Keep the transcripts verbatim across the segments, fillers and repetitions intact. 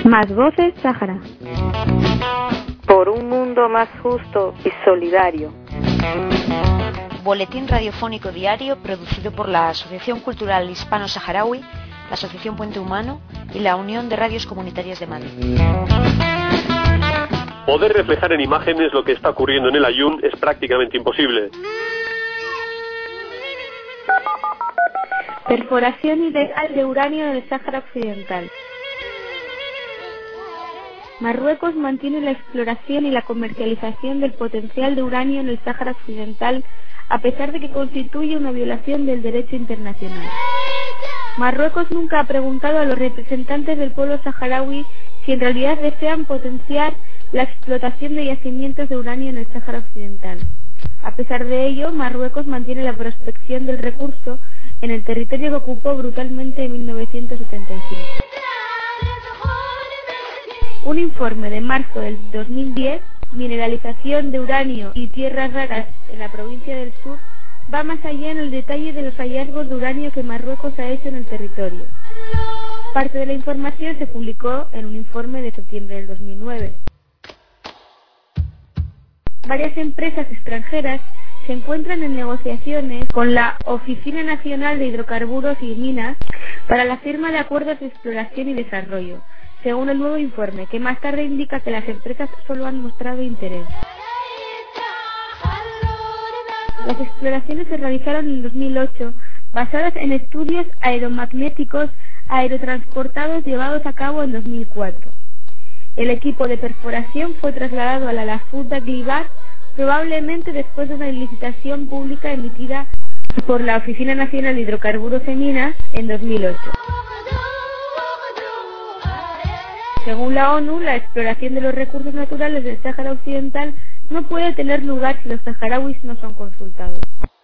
Más voces Sáhara. Por un mundo más justo y solidario. Boletín radiofónico diario producido por la Asociación Cultural Hispano-Saharaui, la Asociación Puente Humano y la Unión de Radios Comunitarias de Madrid. Poder reflejar en imágenes lo que está ocurriendo en el Aaiún es prácticamente imposible. Perforación ilegal de uranio en el Sáhara Occidental. Marruecos mantiene la exploración y la comercialización del potencial de uranio en el Sáhara Occidental, a pesar de que constituye una violación del derecho internacional. Marruecos nunca ha preguntado a los representantes del pueblo saharaui si en realidad desean potenciar la explotación de yacimientos de uranio en el Sáhara Occidental. A pesar de ello, Marruecos mantiene la prospección del recurso en el territorio que ocupó brutalmente en mil novecientos setenta y cinco. Un informe de marzo del dos mil diez, Mineralización de uranio y tierras raras en la provincia del Sur, va más allá en el detalle de los hallazgos de uranio que Marruecos ha hecho en el territorio. Parte de la información se publicó en un informe de septiembre del dos mil nueve. Varias empresas extranjeras se encuentran en negociaciones con la Oficina Nacional de Hidrocarburos y Minas para la firma de acuerdos de exploración y desarrollo, según el nuevo informe, que más tarde indica que las empresas solo han mostrado interés. Las exploraciones se realizaron en dos mil ocho, basadas en estudios aeromagnéticos aerotransportados llevados a cabo en dos mil cuatro. El equipo de perforación fue trasladado a la Lafuda Glibat, probablemente después de una licitación pública emitida por la Oficina Nacional de Hidrocarburos y Minas en dos mil ocho. Según la ONU, la exploración de los recursos naturales del Sáhara Occidental no puede tener lugar si los saharauis no son consultados.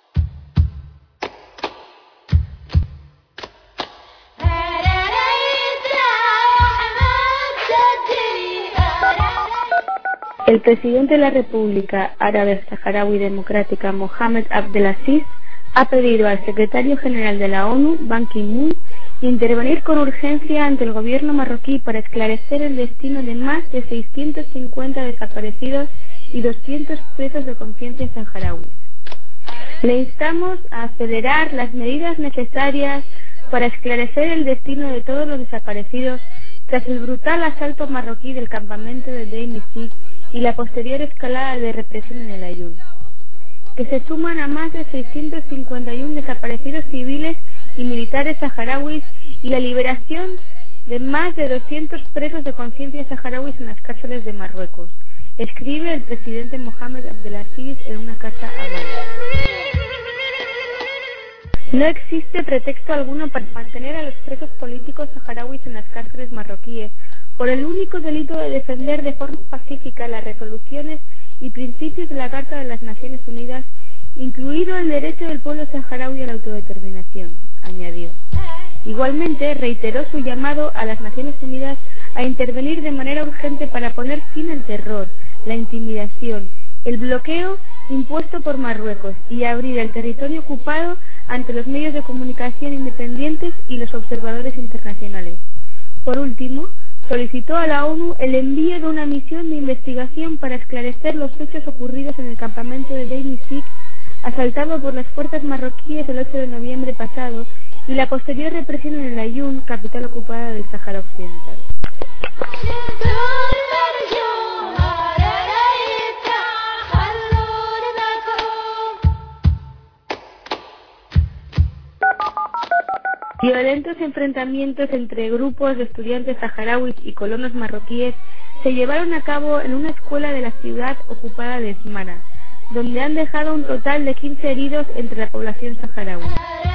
El presidente de la República Árabe Saharaui Democrática, Mohamed Abdelaziz, ha pedido al secretario general de la ONU, Ban Ki-moon, intervenir con urgencia ante el gobierno marroquí para esclarecer el destino de más de seiscientos cincuenta desaparecidos y doscientos presos de conciencia saharauis. Le instamos a acelerar las medidas necesarias para esclarecer el destino de todos los desaparecidos tras el brutal asalto marroquí del campamento de Deir Izik y la posterior escalada de represión en el Aaiún, que se suman a más de seiscientos cincuenta y uno desaparecidos civiles y militares saharauis y la liberación de más de doscientos presos de conciencia saharauis en las cárceles de Marruecos, escribe el presidente Mohamed Abdelaziz en una carta a Ban. No existe pretexto alguno para mantener a los presos políticos saharauis en las cárceles marroquíes por el único delito de defender de forma pacífica las resoluciones y principios de la Carta de las Naciones Unidas, incluido el derecho del pueblo saharaui a la autodeterminación, añadió. Igualmente, reiteró su llamado a las Naciones Unidas a intervenir de manera urgente para poner fin al terror, la intimidación, el bloqueo impuesto por Marruecos y abrir el territorio ocupado ante los medios de comunicación independientes y los observadores internacionales. Por último, solicitó a la ONU el envío de una misión de investigación para esclarecer los hechos ocurridos en el campamento de Deir Izik, asaltado por las fuerzas marroquíes el ocho de noviembre pasado, y la posterior represión en el Aaiún, capital ocupada del Sáhara Occidental. Violentos enfrentamientos entre grupos de estudiantes saharauis y colonos marroquíes se llevaron a cabo en una escuela de la ciudad ocupada de Smara, donde han dejado un total de quince heridos entre la población saharaui.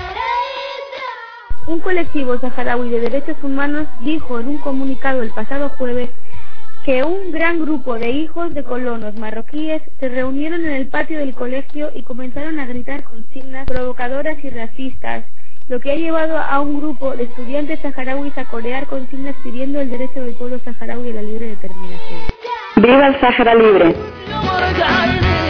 Un colectivo saharaui de derechos humanos dijo en un comunicado el pasado jueves que un gran grupo de hijos de colonos marroquíes se reunieron en el patio del colegio y comenzaron a gritar consignas provocadoras y racistas, lo que ha llevado a un grupo de estudiantes saharauis a corear consignas pidiendo el derecho del pueblo saharaui a la libre determinación. ¡Viva el Sáhara libre!